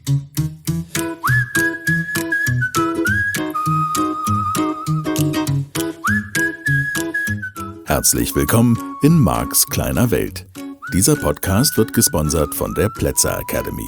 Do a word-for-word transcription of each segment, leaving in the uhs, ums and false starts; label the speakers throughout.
Speaker 1: Herzlich willkommen in Marks kleiner Welt. Dieser Podcast wird gesponsert von der Plätzer Academy.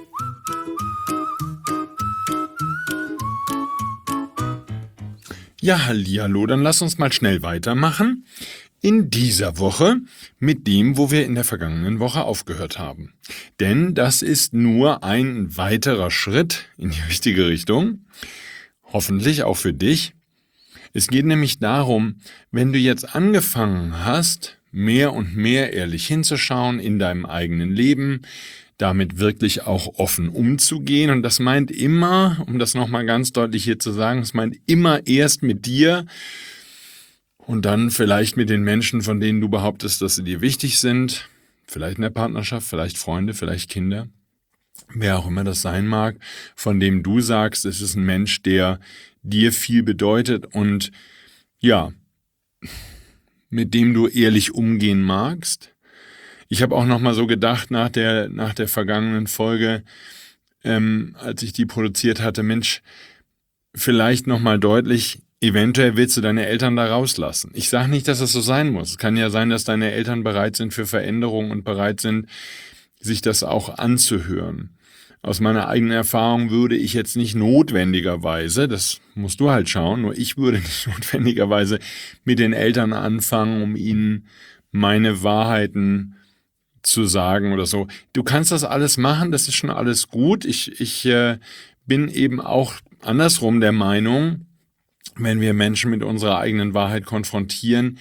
Speaker 2: Ja, hallihallo, dann lass uns mal schnell weitermachen. In dieser Woche mit dem, wo wir in der vergangenen Woche aufgehört haben. Denn das ist nur ein weiterer Schritt in die richtige Richtung. Hoffentlich auch für dich. Es geht nämlich darum, wenn du jetzt angefangen hast, mehr und mehr ehrlich hinzuschauen in deinem eigenen Leben, damit wirklich auch offen umzugehen. Und das meint immer, um das nochmal ganz deutlich hier zu sagen, es meint immer erst mit dir und dann vielleicht mit den Menschen, von denen du behauptest, dass sie dir wichtig sind. Vielleicht in der Partnerschaft, vielleicht Freunde, vielleicht Kinder. Wer auch immer das sein mag, von dem du sagst, es ist ein Mensch, der dir viel bedeutet und ja, mit dem du ehrlich umgehen magst. Ich habe auch nochmal so gedacht nach der, nach der vergangenen Folge, ähm, als ich die produziert hatte, Mensch, vielleicht nochmal deutlich, eventuell willst du deine Eltern da rauslassen. Ich sage nicht, dass es so sein muss. Es kann ja sein, dass deine Eltern bereit sind für Veränderung und bereit sind, sich das auch anzuhören. Aus meiner eigenen Erfahrung würde ich jetzt nicht notwendigerweise, das musst du halt schauen, nur ich würde nicht notwendigerweise mit den Eltern anfangen, um ihnen meine Wahrheiten zu sagen oder so. Du kannst das alles machen, das ist schon alles gut. Ich, ich äh, bin eben auch andersrum der Meinung, wenn wir Menschen mit unserer eigenen Wahrheit konfrontieren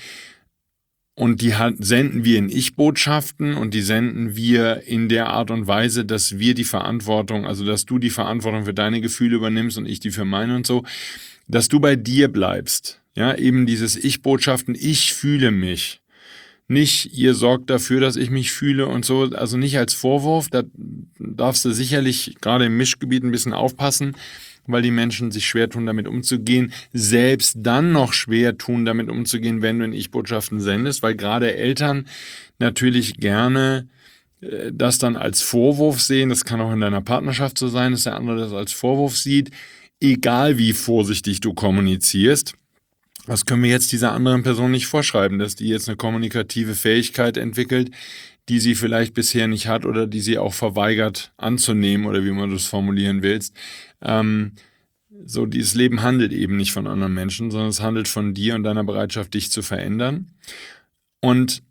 Speaker 2: und die hat, senden wir in Ich-Botschaften und die senden wir in der Art und Weise, dass wir die Verantwortung, also dass du die Verantwortung für deine Gefühle übernimmst und ich die für meine und so, dass du bei dir bleibst. Ja, eben dieses Ich-Botschaften, ich fühle mich. Nicht, ihr sorgt dafür, dass ich mich fühle und so, also nicht als Vorwurf, da darfst du sicherlich gerade im Mischgebiet ein bisschen aufpassen, weil die Menschen sich schwer tun, damit umzugehen, selbst dann noch schwer tun, damit umzugehen, wenn du in Ich-Botschaften sendest, weil gerade Eltern natürlich gerne äh, das dann als Vorwurf sehen, das kann auch in deiner Partnerschaft so sein, dass der andere das als Vorwurf sieht, egal wie vorsichtig du kommunizierst. Das können wir jetzt dieser anderen Person nicht vorschreiben, dass die jetzt eine kommunikative Fähigkeit entwickelt, die sie vielleicht bisher nicht hat oder die sie auch verweigert anzunehmen oder wie man das formulieren willst. Ähm, so, dieses Leben handelt eben nicht von anderen Menschen, sondern es handelt von dir und deiner Bereitschaft, dich zu verändern. Und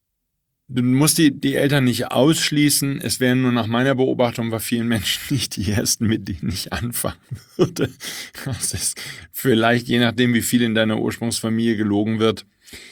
Speaker 2: du musst die, die Eltern nicht ausschließen. Es wären nur nach meiner Beobachtung bei vielen Menschen nicht die ersten, mit denen ich anfangen würde. Das ist vielleicht, je nachdem, wie viel in deiner Ursprungsfamilie gelogen wird,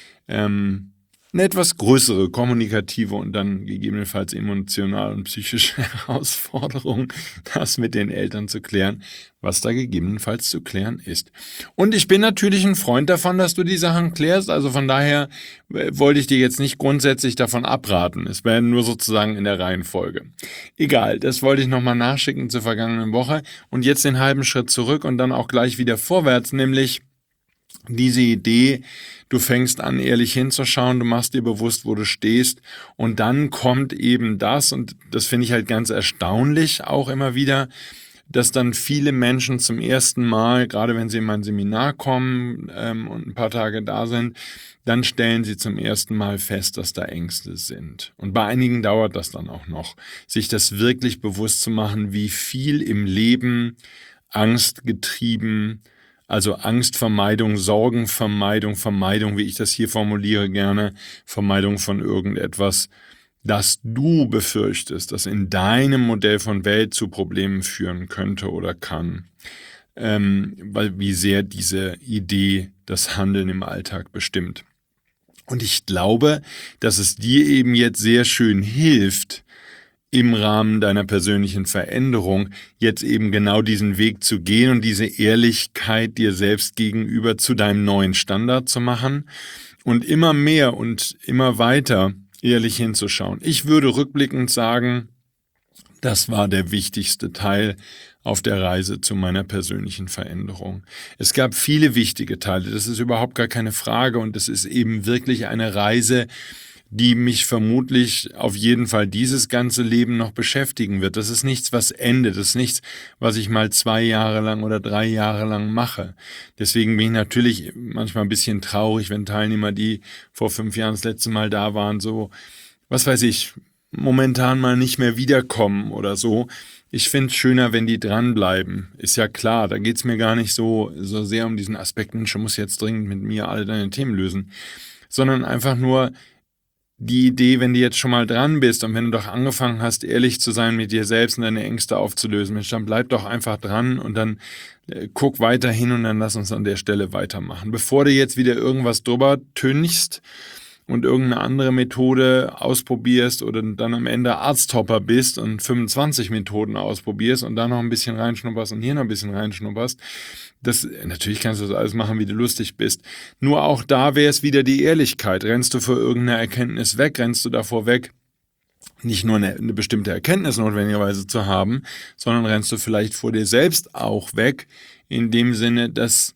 Speaker 2: ähm, eine etwas größere kommunikative und dann gegebenenfalls emotional und psychische Herausforderung, das mit den Eltern zu klären, was da gegebenenfalls zu klären ist. Und ich bin natürlich ein Freund davon, dass du die Sachen klärst, also von daher wollte ich dir jetzt nicht grundsätzlich davon abraten, es wäre nur sozusagen in der Reihenfolge. Egal, das wollte ich nochmal nachschicken zur vergangenen Woche und jetzt den halben Schritt zurück und dann auch gleich wieder vorwärts, nämlich diese Idee, du fängst an, ehrlich hinzuschauen, du machst dir bewusst, wo du stehst und dann kommt eben das, und das finde ich halt ganz erstaunlich auch immer wieder, dass dann viele Menschen zum ersten Mal, gerade wenn sie in mein Seminar kommen ähm, und ein paar Tage da sind, dann stellen sie zum ersten Mal fest, dass da Ängste sind. Und bei einigen dauert das dann auch noch, sich das wirklich bewusst zu machen, wie viel im Leben Angst getrieben, also Angstvermeidung, Sorgenvermeidung, Vermeidung, wie ich das hier formuliere gerne, Vermeidung von irgendetwas, das du befürchtest, das in deinem Modell von Welt zu Problemen führen könnte oder kann. Ähm, weil wie sehr diese Idee das Handeln im Alltag bestimmt. Und ich glaube, dass es dir eben jetzt sehr schön hilft, im Rahmen deiner persönlichen Veränderung jetzt eben genau diesen Weg zu gehen und diese Ehrlichkeit dir selbst gegenüber zu deinem neuen Standard zu machen und immer mehr und immer weiter ehrlich hinzuschauen. Ich würde rückblickend sagen, das war der wichtigste Teil auf der Reise zu meiner persönlichen Veränderung. Es gab viele wichtige Teile, das ist überhaupt gar keine Frage und es ist eben wirklich eine Reise die mich vermutlich auf jeden Fall dieses ganze Leben noch beschäftigen wird. Das ist nichts, was endet. Das ist nichts, was ich mal zwei Jahre lang oder drei Jahre lang mache. Deswegen bin ich natürlich manchmal ein bisschen traurig, wenn Teilnehmer, die vor fünf Jahren das letzte Mal da waren, so, was weiß ich, momentan mal nicht mehr wiederkommen oder so. Ich finde es schöner, wenn die dranbleiben. Ist ja klar, da geht es mir gar nicht so, so sehr um diesen Aspekt, Mensch, du musst jetzt dringend mit mir alle deine Themen lösen, sondern einfach nur die Idee, wenn du jetzt schon mal dran bist und wenn du doch angefangen hast, ehrlich zu sein mit dir selbst und deine Ängste aufzulösen, Mensch, dann bleib doch einfach dran und dann äh, guck weiter hin und dann lass uns an der Stelle weitermachen. Bevor du jetzt wieder irgendwas drüber tünchst und irgendeine andere Methode ausprobierst oder dann am Ende Arzthopper bist und fünfundzwanzig Methoden ausprobierst und da noch ein bisschen reinschnupperst und hier noch ein bisschen reinschnupperst. Das, natürlich kannst du das alles machen, wie du lustig bist. Nur auch da wäre es wieder die Ehrlichkeit. Rennst du vor irgendeiner Erkenntnis weg, rennst du davor weg, nicht nur eine, eine bestimmte Erkenntnis notwendigerweise zu haben, sondern rennst du vielleicht vor dir selbst auch weg, in dem Sinne, dass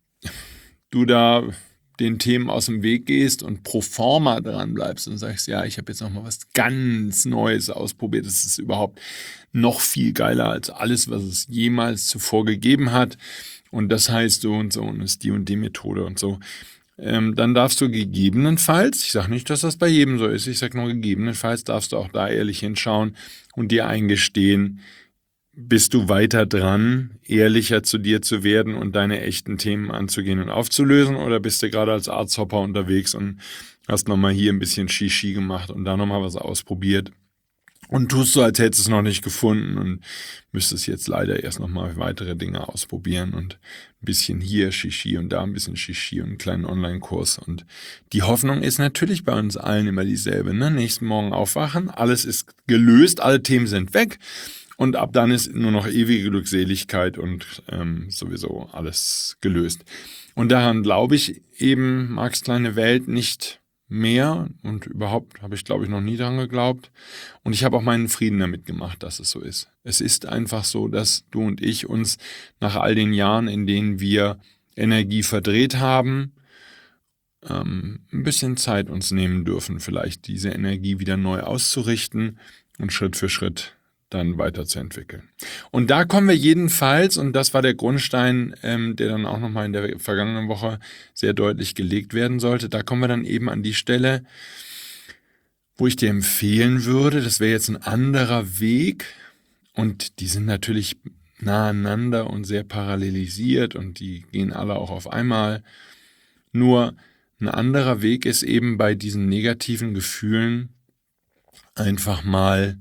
Speaker 2: du da den Themen aus dem Weg gehst und pro forma dran bleibst und sagst, ja, ich habe jetzt noch mal was ganz Neues ausprobiert. Das ist überhaupt noch viel geiler als alles, was es jemals zuvor gegeben hat. Und das heißt so und so und ist die und die Methode und so. Ähm, dann darfst du gegebenenfalls, ich sage nicht, dass das bei jedem so ist, ich sage nur gegebenenfalls, darfst du auch da ehrlich hinschauen und dir eingestehen, bist du weiter dran, ehrlicher zu dir zu werden und deine echten Themen anzugehen und aufzulösen, oder bist du gerade als Arzthopper unterwegs und hast nochmal hier ein bisschen Shishi gemacht und da nochmal was ausprobiert und tust so, als hättest du es noch nicht gefunden und müsstest jetzt leider erst nochmal weitere Dinge ausprobieren und ein bisschen hier Shishi und da ein bisschen Shishi und einen kleinen Online-Kurs. Und die Hoffnung ist natürlich bei uns allen immer dieselbe, ne? Nächsten Morgen aufwachen, alles ist gelöst, alle Themen sind weg. Und ab dann ist nur noch ewige Glückseligkeit und ähm, sowieso alles gelöst. Und daran glaube ich eben, Marks kleine Welt, nicht mehr. Und überhaupt habe ich, glaube ich, noch nie daran geglaubt. Und ich habe auch meinen Frieden damit gemacht, dass es so ist. Es ist einfach so, dass du und ich uns nach all den Jahren, in denen wir Energie verdreht haben, ähm, ein bisschen Zeit uns nehmen dürfen, vielleicht diese Energie wieder neu auszurichten und Schritt für Schritt dann weiterzuentwickeln. Und da kommen wir jedenfalls, und das war der Grundstein, ähm, der dann auch nochmal in der vergangenen Woche sehr deutlich gelegt werden sollte, da kommen wir dann eben an die Stelle, wo ich dir empfehlen würde, das wäre jetzt ein anderer Weg, und die sind natürlich nah aneinander und sehr parallelisiert und die gehen alle auch auf einmal, nur ein anderer Weg ist eben bei diesen negativen Gefühlen einfach mal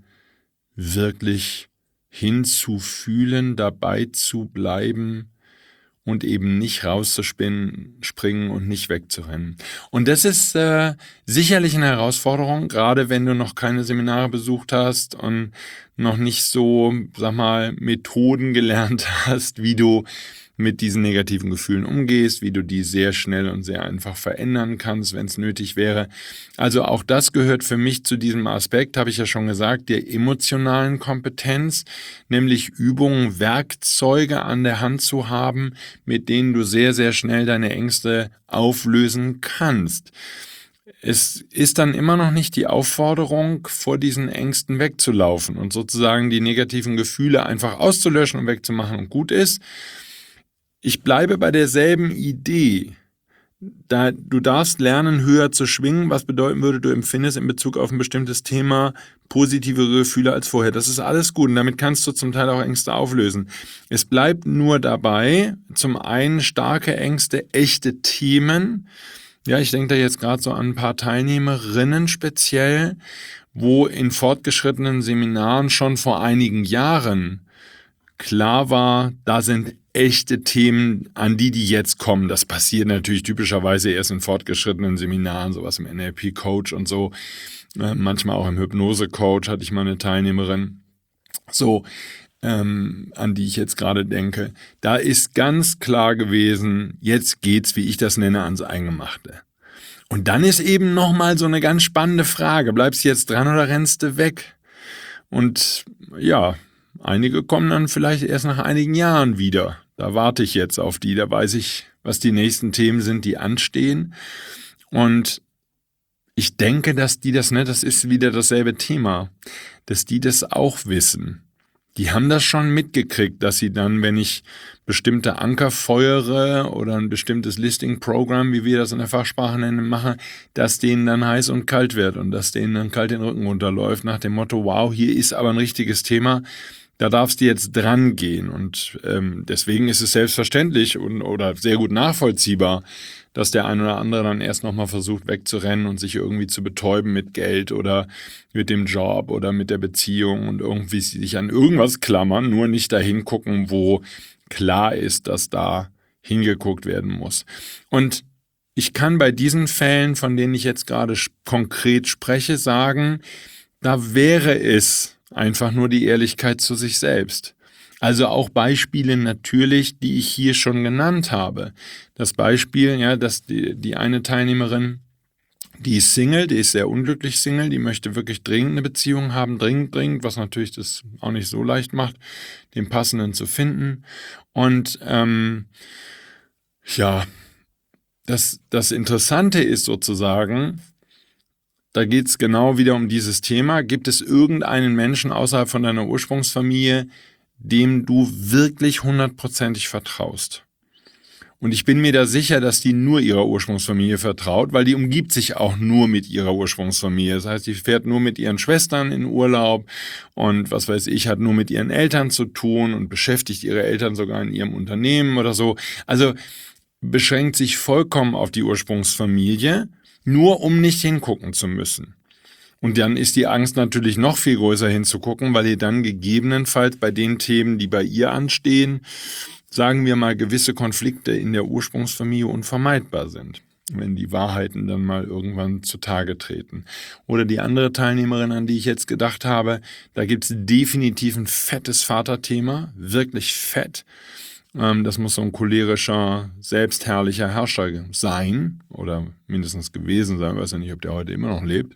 Speaker 2: wirklich hinzufühlen, dabei zu bleiben und eben nicht rauszuspringen springen und nicht wegzurennen. Und das ist äh, sicherlich eine Herausforderung, gerade wenn du noch keine Seminare besucht hast und noch nicht so, sag mal, Methoden gelernt hast, wie du mit diesen negativen Gefühlen umgehst, wie du die sehr schnell und sehr einfach verändern kannst, wenn es nötig wäre. Also auch das gehört für mich zu diesem Aspekt, habe ich ja schon gesagt, der emotionalen Kompetenz, nämlich Übungen, Werkzeuge an der Hand zu haben, mit denen du sehr, sehr schnell deine Ängste auflösen kannst. Es ist dann immer noch nicht die Aufforderung, vor diesen Ängsten wegzulaufen und sozusagen die negativen Gefühle einfach auszulöschen und wegzumachen und gut ist. Ich bleibe bei derselben Idee. Da, du darfst lernen, höher zu schwingen, was bedeuten würde, du empfindest in Bezug auf ein bestimmtes Thema positivere Gefühle als vorher. Das ist alles gut und damit kannst du zum Teil auch Ängste auflösen. Es bleibt nur dabei, zum einen starke Ängste, echte Themen. Ja, ich denke da jetzt gerade so an ein paar Teilnehmerinnen speziell, wo in fortgeschrittenen Seminaren schon vor einigen Jahren klar war, da sind echte Themen, an die die jetzt kommen. Das passiert natürlich typischerweise erst in fortgeschrittenen Seminaren, sowas im N L P-Coach und so. Äh, manchmal auch im Hypnose-Coach hatte ich mal eine Teilnehmerin, so, ähm, an die ich jetzt gerade denke. Da ist ganz klar gewesen, jetzt geht's, wie ich das nenne, ans Eingemachte. Und dann ist eben nochmal so eine ganz spannende Frage. Bleibst du jetzt dran oder rennst du weg? Und ja, einige kommen dann vielleicht erst nach einigen Jahren wieder. Da warte ich jetzt auf die, da weiß ich, was die nächsten Themen sind, die anstehen. Und ich denke, dass die das, ne, das ist wieder dasselbe Thema, dass die das auch wissen. Die haben das schon mitgekriegt, dass sie dann, wenn ich bestimmte Anker feuere oder ein bestimmtes Listing-Programm, wie wir das in der Fachsprache nennen, mache, dass denen dann heiß und kalt wird und dass denen dann kalt den Rücken runterläuft nach dem Motto, wow, hier ist aber ein richtiges Thema, da darfst du jetzt dran gehen. Und ähm, deswegen ist es selbstverständlich und, oder sehr gut nachvollziehbar, dass der ein oder andere dann erst nochmal versucht wegzurennen und sich irgendwie zu betäuben mit Geld oder mit dem Job oder mit der Beziehung und irgendwie sich an irgendwas klammern, nur nicht dahin gucken, wo klar ist, dass da hingeguckt werden muss. Und ich kann bei diesen Fällen, von denen ich jetzt gerade konkret spreche, sagen, da wäre es einfach nur die Ehrlichkeit zu sich selbst. Also auch Beispiele natürlich, die ich hier schon genannt habe. Das Beispiel, ja, dass die, die eine Teilnehmerin, die ist Single, die ist sehr unglücklich Single, die möchte wirklich dringend eine Beziehung haben, dringend, dringend, was natürlich das auch nicht so leicht macht, den passenden zu finden. Und ähm, ja, das, das Interessante ist sozusagen, da geht es genau wieder um dieses Thema. Gibt es irgendeinen Menschen außerhalb von deiner Ursprungsfamilie, dem du wirklich hundertprozentig vertraust? Und ich bin mir da sicher, dass die nur ihrer Ursprungsfamilie vertraut, weil die umgibt sich auch nur mit ihrer Ursprungsfamilie. Das heißt, die fährt nur mit ihren Schwestern in Urlaub und was weiß ich, hat nur mit ihren Eltern zu tun und beschäftigt ihre Eltern sogar in ihrem Unternehmen oder so. Also beschränkt sich vollkommen auf die Ursprungsfamilie, nur um nicht hingucken zu müssen. Und dann ist die Angst natürlich noch viel größer hinzugucken, weil ihr dann gegebenenfalls bei den Themen, die bei ihr anstehen, sagen wir mal, gewisse Konflikte in der Ursprungsfamilie unvermeidbar sind, wenn die Wahrheiten dann mal irgendwann zutage treten. Oder die andere Teilnehmerin, an die ich jetzt gedacht habe, da gibt es definitiv ein fettes Vaterthema, wirklich fett. Das muss so ein cholerischer, selbstherrlicher Herrscher sein oder mindestens gewesen sein, ich weiß ja nicht, ob der heute immer noch lebt.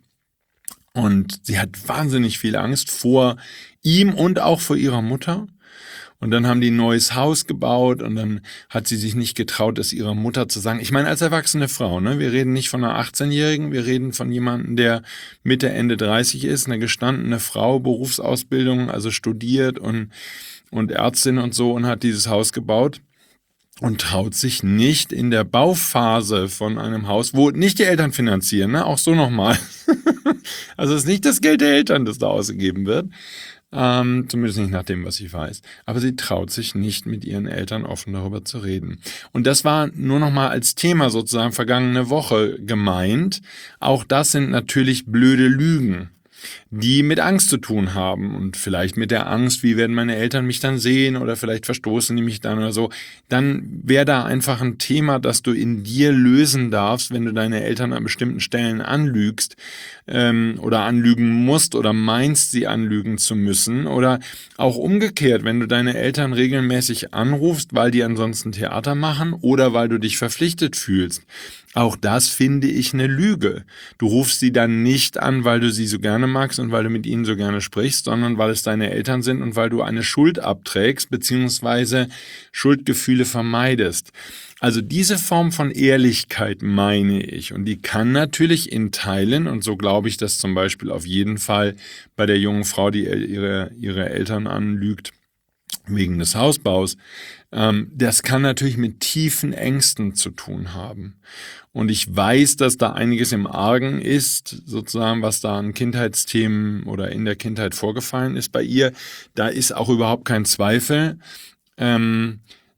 Speaker 2: Und sie hat wahnsinnig viel Angst vor ihm und auch vor ihrer Mutter. Und dann haben die ein neues Haus gebaut und dann hat sie sich nicht getraut, es ihrer Mutter zu sagen. Ich meine, als erwachsene Frau, ne? Wir reden nicht von einer achtzehnjährigen, wir reden von jemandem, der Mitte, Ende dreißig ist, eine gestandene Frau, Berufsausbildung, also studiert und, und Ärztin und so und hat dieses Haus gebaut. Und traut sich nicht in der Bauphase von einem Haus, wo nicht die Eltern finanzieren, ne? Auch so nochmal. Also es ist nicht das Geld der Eltern, das da ausgegeben wird. Ähm, zumindest nicht nach dem, was ich weiß. Aber sie traut sich nicht, mit ihren Eltern offen darüber zu reden. Und das war nur nochmal als Thema sozusagen vergangene Woche gemeint. Auch das sind natürlich blöde Lügen, die mit Angst zu tun haben und vielleicht mit der Angst, wie werden meine Eltern mich dann sehen oder vielleicht verstoßen die mich dann oder so, dann wäre da einfach ein Thema, das du in dir lösen darfst, wenn du deine Eltern an bestimmten Stellen anlügst ähm, oder anlügen musst oder meinst, sie anlügen zu müssen oder auch umgekehrt, wenn du deine Eltern regelmäßig anrufst, weil die ansonsten Theater machen oder weil du dich verpflichtet fühlst. Auch das finde ich eine Lüge. Du rufst sie dann nicht an, weil du sie so gerne magst und weil du mit ihnen so gerne sprichst, sondern weil es deine Eltern sind und weil du eine Schuld abträgst bzw. Schuldgefühle vermeidest. Also diese Form von Ehrlichkeit meine ich und die kann natürlich in Teilen, und so glaube ich das zum Beispiel auf jeden Fall bei der jungen Frau, die ihre, ihre Eltern anlügt, wegen des Hausbaus, ähm, das kann natürlich mit tiefen Ängsten zu tun haben. Und ich weiß, dass da einiges im Argen ist, sozusagen, was da an Kindheitsthemen oder in der Kindheit vorgefallen ist bei ihr. Da ist auch überhaupt kein Zweifel. Ähm,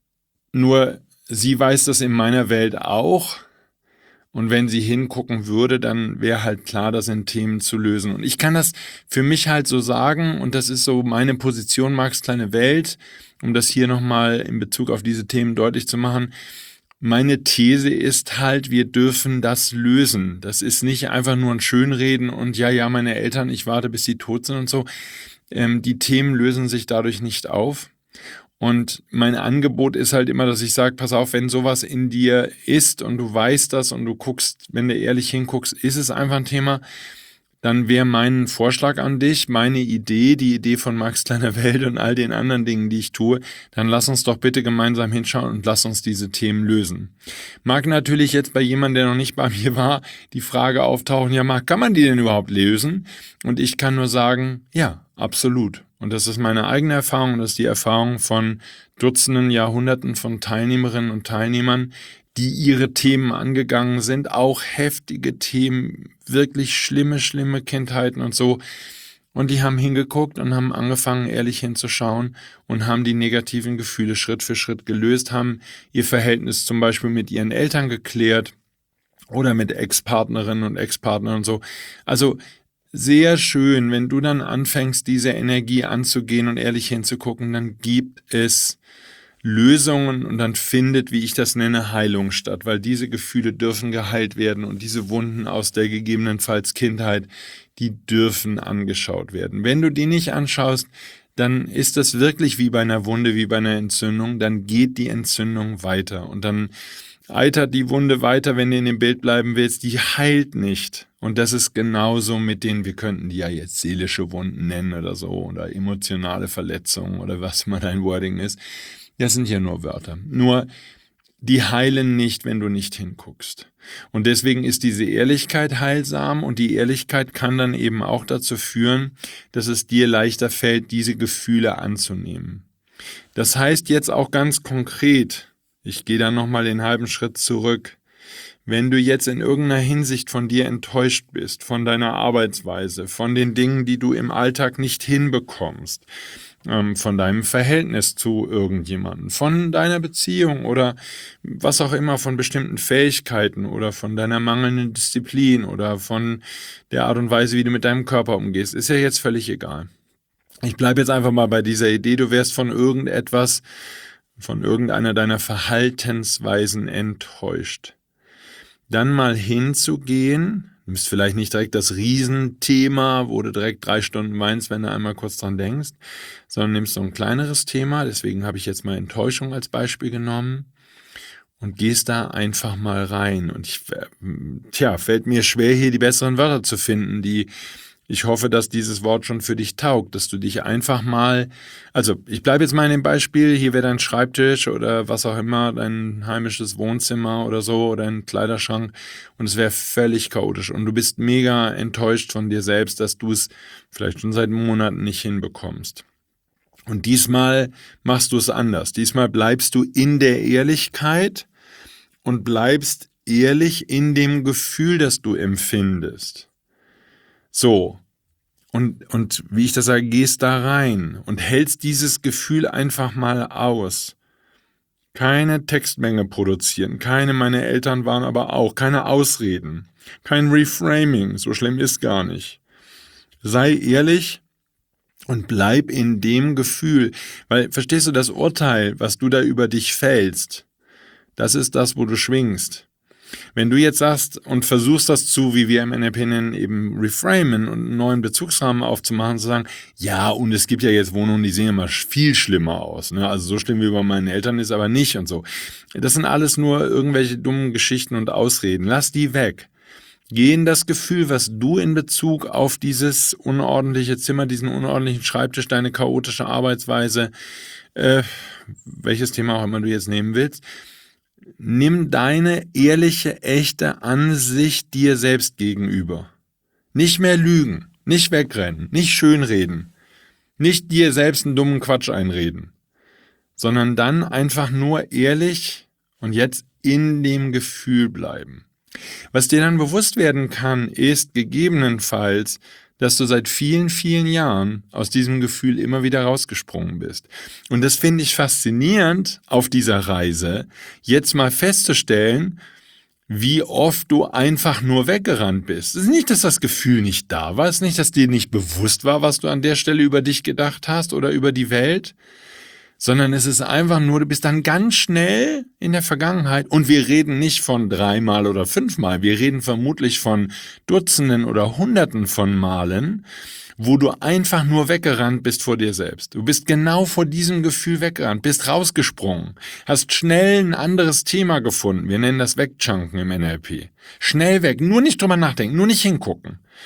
Speaker 2: nur sie weiß das in meiner Welt auch. Und wenn sie hingucken würde, dann wäre halt klar, das sind Themen zu lösen. Und ich kann das für mich halt so sagen, und das ist so meine Position, Marks kleine Welt, um das hier nochmal in Bezug auf diese Themen deutlich zu machen. Meine These ist halt, wir dürfen das lösen. Das ist nicht einfach nur ein Schönreden und ja, ja, meine Eltern, ich warte, bis sie tot sind und so. Ähm, die Themen lösen sich dadurch nicht auf. Und mein Angebot ist halt immer, dass ich sage, pass auf, wenn sowas in dir ist und du weißt das und du guckst, wenn du ehrlich hinguckst, ist es einfach ein Thema, dann wäre mein Vorschlag an dich, meine Idee, die Idee von Marks kleiner Welt und all den anderen Dingen, die ich tue, dann lass uns doch bitte gemeinsam hinschauen und lass uns diese Themen lösen. Mag natürlich jetzt bei jemandem, der noch nicht bei mir war, die Frage auftauchen, ja Mark, kann man die denn überhaupt lösen? Und ich kann nur sagen, ja, absolut. Und das ist meine eigene Erfahrung und das ist die Erfahrung von Dutzenden, Jahrhunderten von Teilnehmerinnen und Teilnehmern, die ihre Themen angegangen sind, auch heftige Themen, wirklich schlimme, schlimme Kindheiten und so. Und die haben hingeguckt und haben angefangen, ehrlich hinzuschauen und haben die negativen Gefühle Schritt für Schritt gelöst, haben ihr Verhältnis zum Beispiel mit ihren Eltern geklärt oder mit Ex-Partnerinnen und Ex-Partnern und so. Also sehr schön, wenn du dann anfängst, diese Energie anzugehen und ehrlich hinzugucken, dann gibt es Lösungen und dann findet, wie ich das nenne, Heilung statt, weil diese Gefühle dürfen geheilt werden und diese Wunden aus der gegebenenfalls Kindheit, die dürfen angeschaut werden. Wenn du die nicht anschaust, dann ist das wirklich wie bei einer Wunde, wie bei einer Entzündung, dann geht die Entzündung weiter und dann eitert die Wunde weiter, wenn du in dem Bild bleiben willst, die heilt nicht. Und das ist genauso mit denen, wir könnten die ja jetzt seelische Wunden nennen oder so oder emotionale Verletzungen oder was mal dein Wording ist. Das sind ja nur Wörter. Nur, die heilen nicht, wenn du nicht hinguckst. Und deswegen ist diese Ehrlichkeit heilsam und die Ehrlichkeit kann dann eben auch dazu führen, dass es dir leichter fällt, diese Gefühle anzunehmen. Das heißt jetzt auch ganz konkret, ich gehe dann nochmal den halben Schritt zurück, wenn du jetzt in irgendeiner Hinsicht von dir enttäuscht bist, von deiner Arbeitsweise, von den Dingen, die du im Alltag nicht hinbekommst, von deinem Verhältnis zu irgendjemandem, von deiner Beziehung oder was auch immer, von bestimmten Fähigkeiten oder von deiner mangelnden Disziplin oder von der Art und Weise, wie du mit deinem Körper umgehst, ist ja jetzt völlig egal. Ich bleibe jetzt einfach mal bei dieser Idee, du wärst von irgendetwas, von irgendeiner deiner Verhaltensweisen enttäuscht. Dann mal hinzugehen, du bist vielleicht nicht direkt das Riesenthema, wo du direkt drei Stunden weinst, wenn du einmal kurz dran denkst, sondern nimmst so ein kleineres Thema, deswegen habe ich jetzt mal Enttäuschung als Beispiel genommen und gehst da einfach mal rein. Und ich, tja, fällt mir schwer, hier die besseren Wörter zu finden, die ich hoffe, dass dieses Wort schon für dich taugt, dass du dich einfach mal, also ich bleibe jetzt mal in dem Beispiel, hier wäre dein Schreibtisch oder was auch immer, dein heimisches Wohnzimmer oder so oder ein Kleiderschrank und es wäre völlig chaotisch und du bist mega enttäuscht von dir selbst, dass du es vielleicht schon seit Monaten nicht hinbekommst. Und diesmal machst du es anders. Diesmal bleibst du in der Ehrlichkeit und bleibst ehrlich in dem Gefühl, das du empfindest. So, und, und wie ich das sage, gehst da rein und hältst dieses Gefühl einfach mal aus. Keine Textmenge produzieren, keine meine Eltern waren aber auch, keine Ausreden, kein Reframing, so schlimm ist gar nicht. Sei ehrlich und bleib in dem Gefühl, weil, verstehst du, das Urteil, was du da über dich fällst, das ist das, wo du schwingst. Wenn du jetzt sagst und versuchst das zu, wie wir im N L P nennen, eben reframen und einen neuen Bezugsrahmen aufzumachen, zu sagen, ja, und es gibt ja jetzt Wohnungen, die sehen immer viel schlimmer aus, ne? Also so schlimm wie bei meinen Eltern ist aber nicht und so. Das sind alles nur irgendwelche dummen Geschichten und Ausreden. Lass die weg. Geh in das Gefühl, was du in Bezug auf dieses unordentliche Zimmer, diesen unordentlichen Schreibtisch, deine chaotische Arbeitsweise, äh, welches Thema auch immer du jetzt nehmen willst, nimm deine ehrliche, echte Ansicht dir selbst gegenüber. Nicht mehr lügen, nicht wegrennen, nicht schönreden, nicht dir selbst einen dummen Quatsch einreden, sondern dann einfach nur ehrlich und jetzt in dem Gefühl bleiben. Was dir dann bewusst werden kann, ist gegebenenfalls, dass du seit vielen, vielen Jahren aus diesem Gefühl immer wieder rausgesprungen bist. Und das finde ich faszinierend auf dieser Reise, jetzt mal festzustellen, wie oft du einfach nur weggerannt bist. Es ist nicht, dass das Gefühl nicht da war, es ist nicht, dass dir nicht bewusst war, was du an der Stelle über dich gedacht hast oder über die Welt, sondern es ist einfach nur, du bist dann ganz schnell in der Vergangenheit und wir reden nicht von dreimal oder fünfmal, wir reden vermutlich von Dutzenden oder Hunderten von Malen, wo du einfach nur weggerannt bist vor dir selbst. Du bist genau vor diesem Gefühl weggerannt, bist rausgesprungen, hast schnell ein anderes Thema gefunden, wir nennen das Wegchunken im N L P. Schnell weg, nur nicht drüber nachdenken, nur nicht hingucken.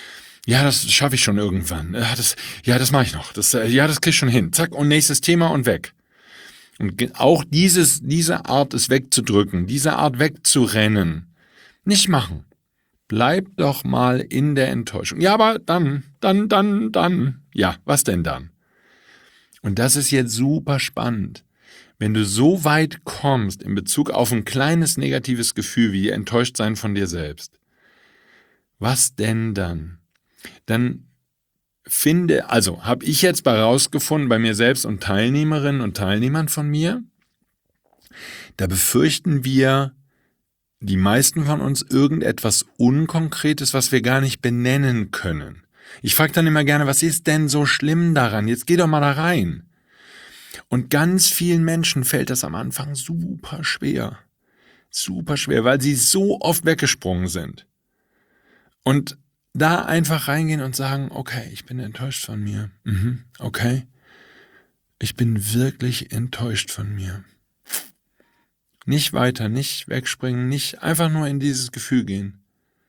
Speaker 2: Ja, das schaffe ich schon irgendwann. Ja, das, ja, das mache ich noch. Das, ja, das krieg ich schon hin. Zack, und nächstes Thema und weg. Und auch dieses, diese Art, es wegzudrücken, diese Art wegzurennen, nicht machen. Bleib doch mal in der Enttäuschung. Ja, aber dann, dann, dann, dann. Ja, was denn dann? Und das ist jetzt super spannend. Wenn du so weit kommst in Bezug auf ein kleines negatives Gefühl wie enttäuscht sein von dir selbst, was denn dann? Dann finde, also habe ich jetzt bei rausgefunden bei mir selbst und Teilnehmerinnen und Teilnehmern von mir, da befürchten wir, die meisten von uns, irgendetwas Unkonkretes, was wir gar nicht benennen können. Ich frage dann immer gerne, was ist denn so schlimm daran? Jetzt geh doch mal da rein. Und ganz vielen Menschen fällt das am Anfang super schwer. Super schwer, weil sie so oft weggesprungen sind. Und da einfach reingehen und sagen, okay, ich bin enttäuscht von mir. Mhm, okay, ich bin wirklich enttäuscht von mir. Nicht weiter, nicht wegspringen, nicht einfach nur in dieses Gefühl gehen.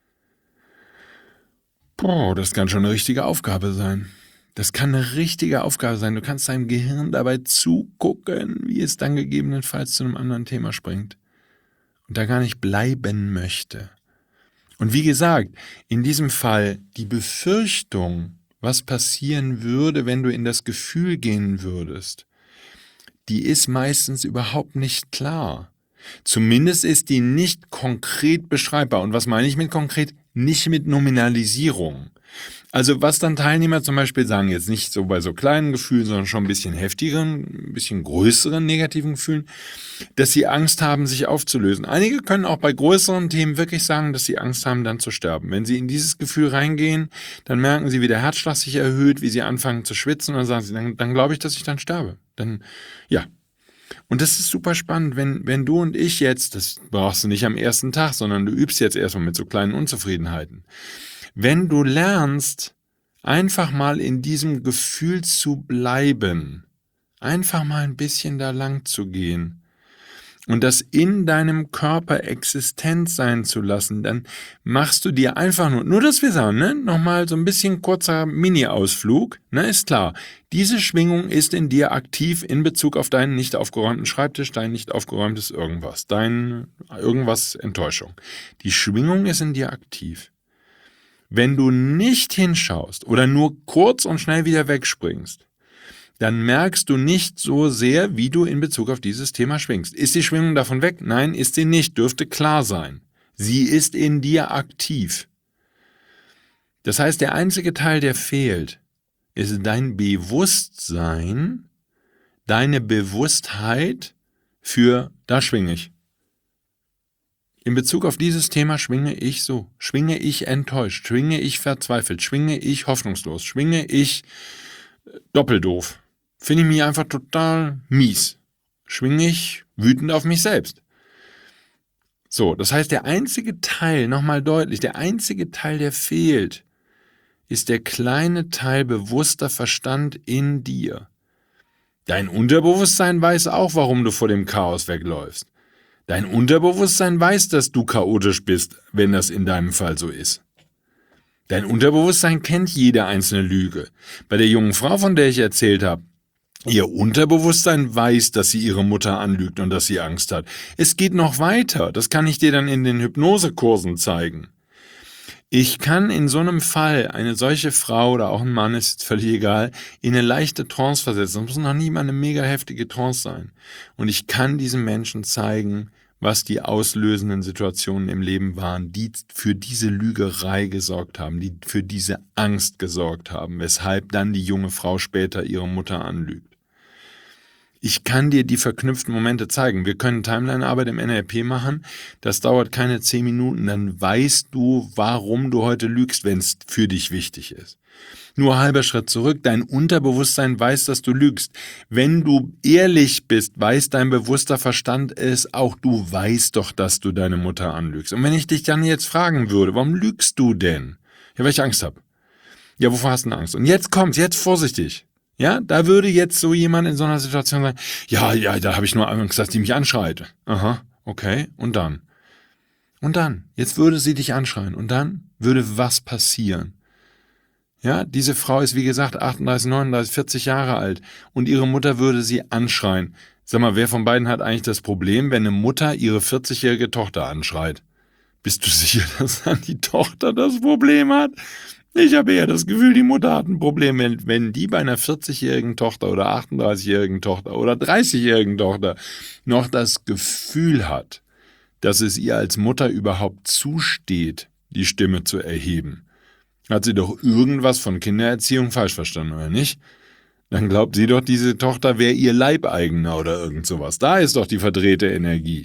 Speaker 2: Boah, das kann schon eine richtige Aufgabe sein. Das kann eine richtige Aufgabe sein. Du kannst deinem Gehirn dabei zugucken, wie es dann gegebenenfalls zu einem anderen Thema springt und da gar nicht bleiben möchte. Und wie gesagt, in diesem Fall die Befürchtung, was passieren würde, wenn du in das Gefühl gehen würdest, die ist meistens überhaupt nicht klar. Zumindest ist die nicht konkret beschreibbar. Und was meine ich mit konkret? Nicht mit Nominalisierung. Also was dann Teilnehmer zum Beispiel sagen, jetzt nicht so bei so kleinen Gefühlen, sondern schon ein bisschen heftigeren, ein bisschen größeren negativen Gefühlen, dass sie Angst haben, sich aufzulösen. Einige können auch bei größeren Themen wirklich sagen, dass sie Angst haben, dann zu sterben. Wenn sie in dieses Gefühl reingehen, dann merken sie, wie der Herzschlag sich erhöht, wie sie anfangen zu schwitzen und dann sagen sie, dann, dann glaube ich, dass ich dann sterbe. Dann, ja. Und das ist super spannend, wenn, wenn du und ich jetzt, das brauchst du nicht am ersten Tag, sondern du übst jetzt erstmal mit so kleinen Unzufriedenheiten. Wenn du lernst, einfach mal in diesem Gefühl zu bleiben, einfach mal ein bisschen da lang zu gehen und das in deinem Körper existent sein zu lassen, dann machst du dir einfach nur, nur dass wir sagen, ne, nochmal so ein bisschen kurzer Mini-Ausflug, ne, ist klar, diese Schwingung ist in dir aktiv in Bezug auf deinen nicht aufgeräumten Schreibtisch, dein nicht aufgeräumtes irgendwas, dein irgendwas Enttäuschung. Die Schwingung ist in dir aktiv. Wenn du nicht hinschaust oder nur kurz und schnell wieder wegspringst, dann merkst du nicht so sehr, wie du in Bezug auf dieses Thema schwingst. Ist die Schwingung davon weg? Nein, ist sie nicht, dürfte klar sein. Sie ist in dir aktiv. Das heißt, der einzige Teil, der fehlt, ist dein Bewusstsein, deine Bewusstheit für, da schwinge ich. In Bezug auf dieses Thema schwinge ich so, schwinge ich enttäuscht, schwinge ich verzweifelt, schwinge ich hoffnungslos, schwinge ich doppeldoof. Finde ich mich einfach total mies. Schwinge ich wütend auf mich selbst. So, das heißt, der einzige Teil, nochmal deutlich, der einzige Teil, der fehlt, ist der kleine Teil bewusster Verstand in dir. Dein Unterbewusstsein weiß auch, warum du vor dem Chaos wegläufst. Dein Unterbewusstsein weiß, dass du chaotisch bist, wenn das in deinem Fall so ist. Dein Unterbewusstsein kennt jede einzelne Lüge. Bei der jungen Frau, von der ich erzählt habe, ihr Unterbewusstsein weiß, dass sie ihre Mutter anlügt und dass sie Angst hat. Es geht noch weiter. Das kann ich dir dann in den Hypnosekursen zeigen. Ich kann in so einem Fall eine solche Frau oder auch ein Mann, ist jetzt völlig egal, in eine leichte Trance versetzen. Das muss noch nie mal eine mega heftige Trance sein. Und ich kann diesen Menschen zeigen, was die auslösenden Situationen im Leben waren, die für diese Lügerei gesorgt haben, die für diese Angst gesorgt haben, weshalb dann die junge Frau später ihre Mutter anlügt. Ich kann dir die verknüpften Momente zeigen. Wir können Timeline-Arbeit im N L P machen. Das dauert keine zehn Minuten. Dann weißt du, warum du heute lügst, wenn es für dich wichtig ist. Nur halber Schritt zurück. Dein Unterbewusstsein weiß, dass du lügst. Wenn du ehrlich bist, weiß dein bewusster Verstand es auch. Du weißt doch, dass du deine Mutter anlügst. Und wenn ich dich dann jetzt fragen würde, warum lügst du denn? Ja, weil ich Angst habe. Ja, wovor hast du denn Angst? Und jetzt kommt's, jetzt vorsichtig. Ja, da würde jetzt so jemand in so einer Situation sagen, ja, ja, da habe ich nur Angst, dass die mich anschreit. Aha, okay, und dann? Und dann? Jetzt würde sie dich anschreien und dann würde was passieren? Ja, diese Frau ist wie gesagt achtunddreißig, neununddreißig, vierzig Jahre alt und ihre Mutter würde sie anschreien. Sag mal, wer von beiden hat eigentlich das Problem, wenn eine Mutter ihre vierzigjährige Tochter anschreit? Bist du sicher, dass dann die Tochter das Problem hat? Ich habe eher das Gefühl, die Mutter hat ein Problem, wenn, wenn die bei einer vierzigjährigen Tochter oder achtunddreißigjährigen Tochter oder dreißigjährigen Tochter noch das Gefühl hat, dass es ihr als Mutter überhaupt zusteht, die Stimme zu erheben. Hat sie doch irgendwas von Kindererziehung falsch verstanden, oder nicht? Dann glaubt sie doch, diese Tochter wäre ihr Leibeigener oder irgend sowas. Da ist doch die verdrehte Energie.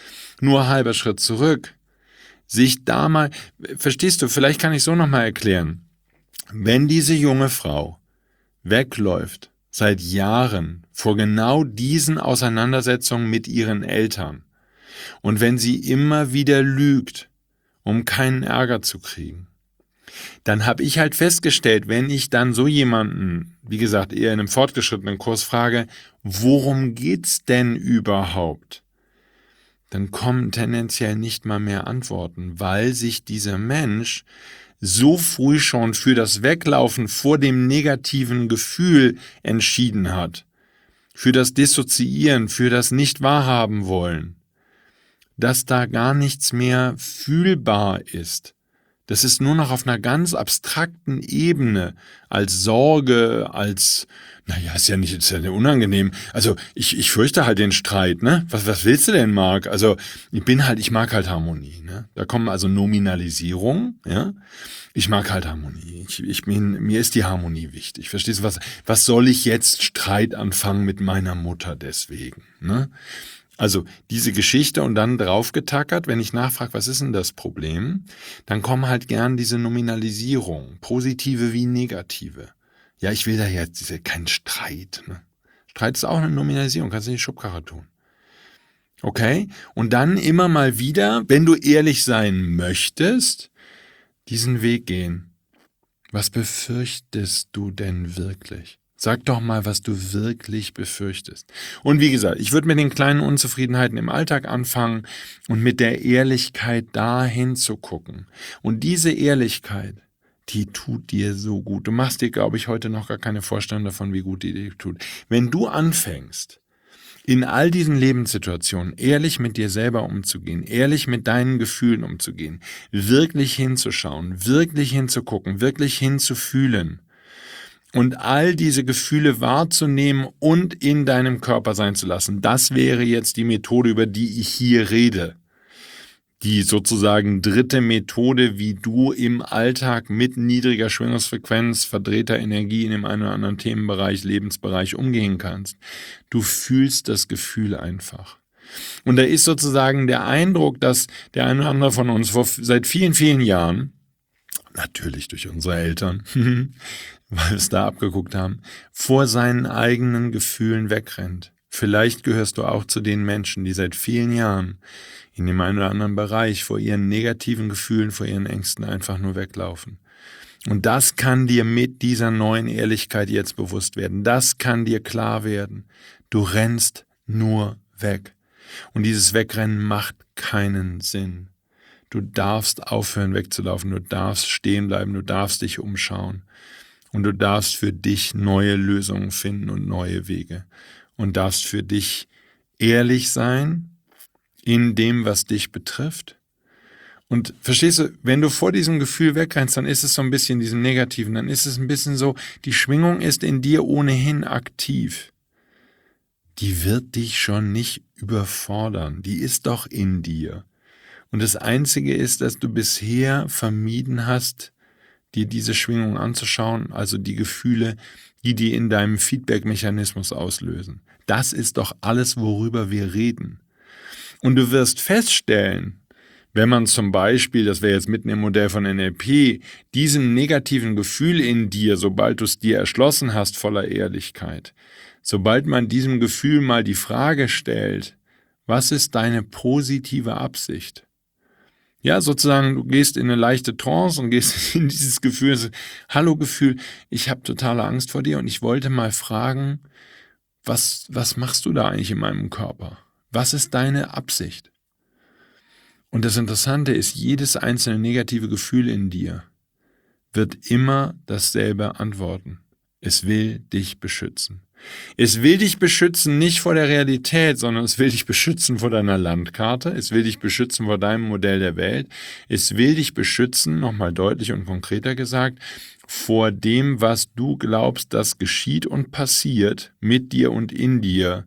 Speaker 2: Nur halber Schritt zurück. Sich da mal, verstehst du, vielleicht kann ich so nochmal erklären. Wenn diese junge Frau wegläuft, seit Jahren, vor genau diesen Auseinandersetzungen mit ihren Eltern, und wenn sie immer wieder lügt, um keinen Ärger zu kriegen, dann habe ich halt festgestellt, wenn ich dann so jemanden, wie gesagt, eher in einem fortgeschrittenen Kurs frage, worum geht's denn überhaupt? Dann kommen tendenziell nicht mal mehr Antworten, weil sich dieser Mensch so früh schon für das Weglaufen vor dem negativen Gefühl entschieden hat, für das Dissoziieren, für das Nicht-Wahrhaben wollen, dass da gar nichts mehr fühlbar ist. Das ist nur noch auf einer ganz abstrakten Ebene, als Sorge, als, naja, ist ja nicht, ist ja nicht unangenehm. Also ich, ich fürchte halt den Streit, ne? Was, was willst du denn, Marc? Also ich bin halt, ich mag halt Harmonie, ne? Da kommen also Nominalisierungen, ja? Ich mag halt Harmonie. Ich, ich bin, mir ist die Harmonie wichtig. Verstehst du, was, was soll ich jetzt Streit anfangen mit meiner Mutter deswegen, ne? Also diese Geschichte und dann draufgetackert, wenn ich nachfrage, was ist denn das Problem, dann kommen halt gern diese Nominalisierung, positive wie negative. Ja, ich will da jetzt diese, keinen Streit. Ne? Streit ist auch eine Nominalisierung, kannst du in die Schubkarre tun. Okay? Und dann immer mal wieder, wenn du ehrlich sein möchtest, diesen Weg gehen. Was befürchtest du denn wirklich? Sag doch mal, was du wirklich befürchtest. Und wie gesagt, ich würde mit den kleinen Unzufriedenheiten im Alltag anfangen und mit der Ehrlichkeit dahin zu gucken. Und diese Ehrlichkeit, die tut dir so gut. Du machst dir, glaube ich, heute noch gar keine Vorstellung davon, wie gut die dir tut. Wenn du anfängst, in all diesen Lebenssituationen ehrlich mit dir selber umzugehen, ehrlich mit deinen Gefühlen umzugehen, wirklich hinzuschauen, wirklich hinzugucken, wirklich hinzufühlen, und all diese Gefühle wahrzunehmen und in deinem Körper sein zu lassen. Das wäre jetzt die Methode, über die ich hier rede. Die sozusagen dritte Methode, wie du im Alltag mit niedriger Schwingungsfrequenz, verdrehter Energie in dem einen oder anderen Themenbereich, Lebensbereich umgehen kannst. Du fühlst das Gefühl einfach. Und da ist sozusagen der Eindruck, dass der eine oder andere von uns vor, seit vielen, vielen Jahren, natürlich durch unsere Eltern, weil wir es da abgeguckt haben, vor seinen eigenen Gefühlen wegrennt. Vielleicht gehörst du auch zu den Menschen, die seit vielen Jahren in dem einen oder anderen Bereich vor ihren negativen Gefühlen, vor ihren Ängsten einfach nur weglaufen. Und das kann dir mit dieser neuen Ehrlichkeit jetzt bewusst werden. Das kann dir klar werden. Du rennst nur weg. Und dieses Wegrennen macht keinen Sinn. Du darfst aufhören wegzulaufen, du darfst stehen bleiben, du darfst dich umschauen. Und du darfst für dich neue Lösungen finden und neue Wege. Und darfst für dich ehrlich sein in dem, was dich betrifft. Und verstehst du, wenn du vor diesem Gefühl wegrennst, dann ist es so ein bisschen diesem Negativen, dann ist es ein bisschen so, die Schwingung ist in dir ohnehin aktiv. Die wird dich schon nicht überfordern, die ist doch in dir. Und das Einzige ist, dass du bisher vermieden hast, dir diese Schwingung anzuschauen, also die Gefühle, die die in deinem Feedback-Mechanismus auslösen. Das ist doch alles, worüber wir reden. Und du wirst feststellen, wenn man zum Beispiel, das wäre jetzt mitten im Modell von N L P, diesem negativen Gefühl in dir, sobald du es dir erschlossen hast, voller Ehrlichkeit, sobald man diesem Gefühl mal die Frage stellt, was ist deine positive Absicht? Ja, sozusagen, du gehst in eine leichte Trance und gehst in dieses Gefühl, so, hallo Gefühl, ich habe totale Angst vor dir und ich wollte mal fragen, was, was machst du da eigentlich in meinem Körper? Was ist deine Absicht? Und das Interessante ist, jedes einzelne negative Gefühl in dir wird immer dasselbe antworten. Es will dich beschützen. Es will dich beschützen nicht vor der Realität, sondern es will dich beschützen vor deiner Landkarte. Es will dich beschützen vor deinem Modell der Welt. Es will dich beschützen, nochmal deutlich und konkreter gesagt, vor dem, was du glaubst, das geschieht und passiert mit dir und in dir,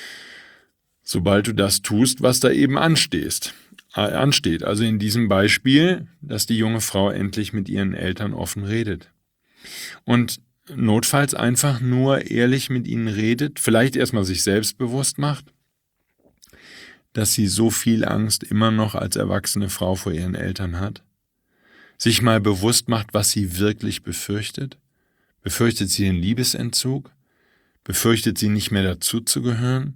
Speaker 2: sobald du das tust, was da eben anstehst, äh, ansteht. Also in diesem Beispiel, dass die junge Frau endlich mit ihren Eltern offen redet. Und notfalls einfach nur ehrlich mit ihnen redet, vielleicht erstmal sich selbstbewusst macht, dass sie so viel Angst immer noch als erwachsene Frau vor ihren Eltern hat, sich mal bewusst macht, was sie wirklich befürchtet. Befürchtet sie den Liebesentzug? Befürchtet sie nicht mehr dazuzugehören?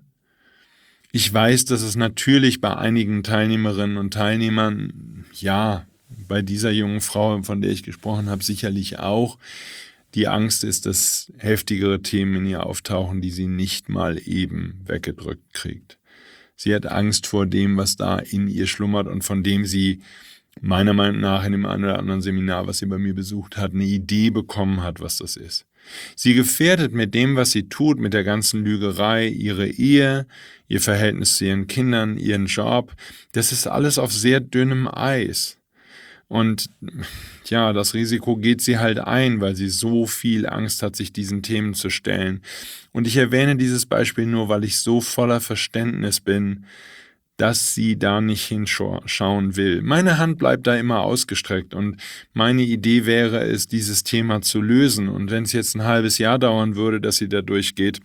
Speaker 2: Ich weiß, dass es natürlich bei einigen Teilnehmerinnen und Teilnehmern, ja, bei dieser jungen Frau, von der ich gesprochen habe, sicherlich auch, die Angst ist, dass heftigere Themen in ihr auftauchen, die sie nicht mal eben weggedrückt kriegt. Sie hat Angst vor dem, was da in ihr schlummert und von dem sie meiner Meinung nach in dem einen oder anderen Seminar, was sie bei mir besucht hat, eine Idee bekommen hat, was das ist. Sie gefährdet mit dem, was sie tut, mit der ganzen Lügerei, ihre Ehe, ihr Verhältnis zu ihren Kindern, ihren Job. Das ist alles auf sehr dünnem Eis. Und ja, das Risiko geht sie halt ein, weil sie so viel Angst hat, sich diesen Themen zu stellen. Und ich erwähne dieses Beispiel nur, weil ich so voller Verständnis bin, dass sie da nicht hinschauen will. Meine Hand bleibt da immer ausgestreckt und meine Idee wäre es, dieses Thema zu lösen. Und wenn es jetzt ein halbes Jahr dauern würde, dass sie da durchgeht,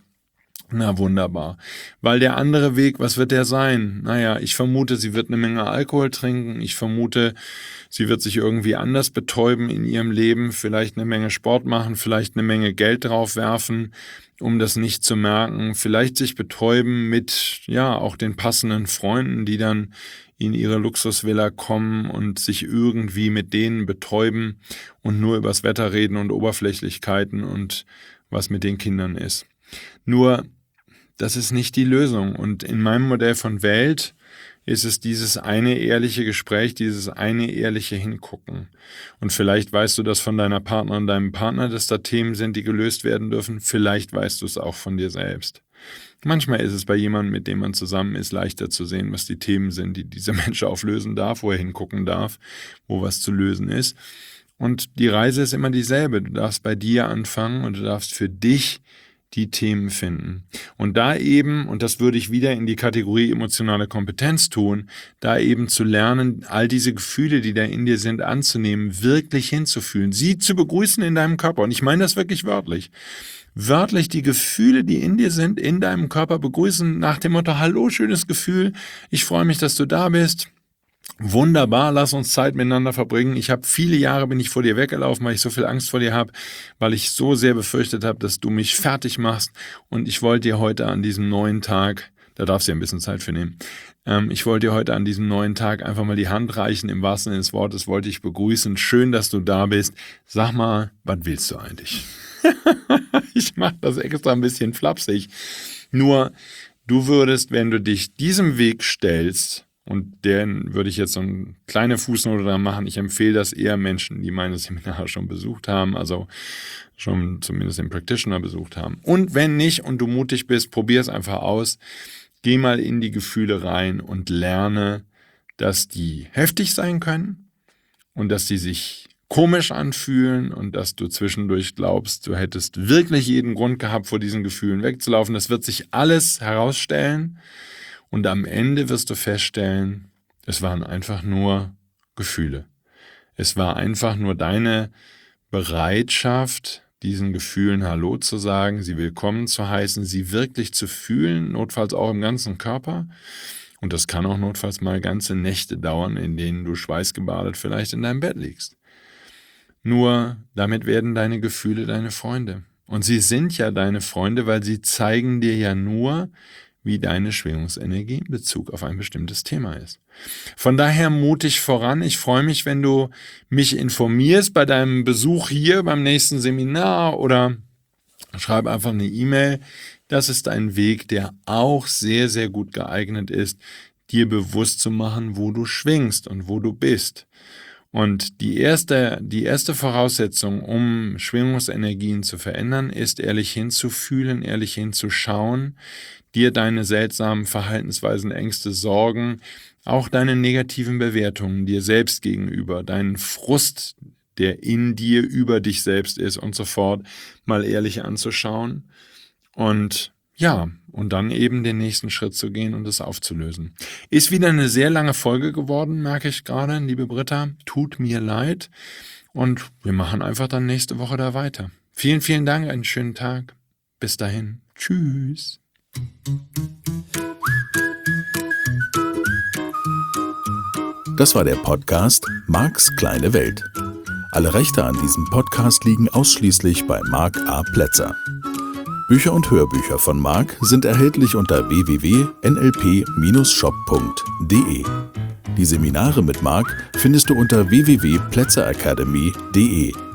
Speaker 2: na wunderbar. Weil der andere Weg, was wird der sein? Naja, ich vermute, sie wird eine Menge Alkohol trinken. Ich vermute, sie wird sich irgendwie anders betäuben in ihrem Leben. Vielleicht eine Menge Sport machen, vielleicht eine Menge Geld drauf werfen, um das nicht zu merken. Vielleicht sich betäuben mit, ja, auch den passenden Freunden, die dann in ihre Luxusvilla kommen und sich irgendwie mit denen betäuben und nur übers Wetter reden und Oberflächlichkeiten und was mit den Kindern ist. Nur, das ist nicht die Lösung. Und in meinem Modell von Welt ist es dieses eine ehrliche Gespräch, dieses eine ehrliche Hingucken. Und vielleicht weißt du das von deiner Partnerin, deinem Partner, dass da Themen sind, die gelöst werden dürfen. Vielleicht weißt du es auch von dir selbst. Manchmal ist es bei jemandem, mit dem man zusammen ist, leichter zu sehen, was die Themen sind, die dieser Mensch auflösen darf, wo er hingucken darf, wo was zu lösen ist. Und die Reise ist immer dieselbe. Du darfst bei dir anfangen und du darfst für dich die Themen finden. Und da eben, und das würde ich wieder in die Kategorie emotionale Kompetenz tun, da eben zu lernen, all diese Gefühle, die da in dir sind, anzunehmen, wirklich hinzufühlen, sie zu begrüßen in deinem Körper. Und ich meine das wirklich wörtlich. Wörtlich die Gefühle, die in dir sind, in deinem Körper begrüßen, nach dem Motto, hallo, schönes Gefühl, ich freue mich, dass du da bist. Wunderbar, lass uns Zeit miteinander verbringen. Ich habe viele Jahre bin ich vor dir weggelaufen, weil ich so viel Angst vor dir habe, weil ich so sehr befürchtet habe, dass du mich fertig machst. Und ich wollte dir heute an diesem neuen Tag, da darfst du ja ein bisschen Zeit für nehmen, ähm, ich wollte dir heute an diesem neuen Tag einfach mal die Hand reichen, im wahrsten Sinne des Wortes wollte ich begrüßen. Schön, dass du da bist. Sag mal, was willst du eigentlich? Ich mache das extra ein bisschen flapsig. Nur, du würdest, wenn du dich diesem Weg stellst, und den würde ich jetzt so eine kleine Fußnote da machen. Ich empfehle das eher Menschen, die meine Seminare schon besucht haben, also schon zumindest den Practitioner besucht haben. Und wenn nicht und du mutig bist, probier es einfach aus. Geh mal in die Gefühle rein und lerne, dass die heftig sein können und dass die sich komisch anfühlen und dass du zwischendurch glaubst, du hättest wirklich jeden Grund gehabt, vor diesen Gefühlen wegzulaufen. Das wird sich alles herausstellen. Und am Ende wirst du feststellen, es waren einfach nur Gefühle. Es war einfach nur deine Bereitschaft, diesen Gefühlen Hallo zu sagen, sie willkommen zu heißen, sie wirklich zu fühlen, notfalls auch im ganzen Körper. Und das kann auch notfalls mal ganze Nächte dauern, in denen du schweißgebadet vielleicht in deinem Bett liegst. Nur damit werden deine Gefühle deine Freunde. Und sie sind ja deine Freunde, weil sie zeigen dir ja nur, wie deine Schwingungsenergie in Bezug auf ein bestimmtes Thema ist. Von daher mutig voran. Ich freue mich, wenn du mich informierst bei deinem Besuch hier beim nächsten Seminar oder schreib einfach eine E-Mail. Das ist ein Weg, der auch sehr, sehr gut geeignet ist, dir bewusst zu machen, wo du schwingst und wo du bist. Und die erste, die erste Voraussetzung, um Schwingungsenergien zu verändern, ist ehrlich hinzufühlen, ehrlich hinzuschauen, dir deine seltsamen Verhaltensweisen, Ängste, Sorgen, auch deine negativen Bewertungen dir selbst gegenüber, deinen Frust, der in dir über dich selbst ist und so fort, mal ehrlich anzuschauen und ja, und dann eben den nächsten Schritt zu gehen und es aufzulösen. Ist wieder eine sehr lange Folge geworden, merke ich gerade, liebe Britta. Tut mir leid. Und wir machen einfach dann nächste Woche da weiter. Vielen, vielen Dank, einen schönen Tag. Bis dahin. Tschüss.
Speaker 1: Das war der Podcast Marks kleine Welt. Alle Rechte an diesem Podcast liegen ausschließlich bei Mark A. Plätzer. Bücher und Hörbücher von Mark sind erhältlich unter w w w punkt n l p Bindestrich shop punkt d e. Die Seminare mit Mark findest du unter w w w punkt plätzer academy punkt d e.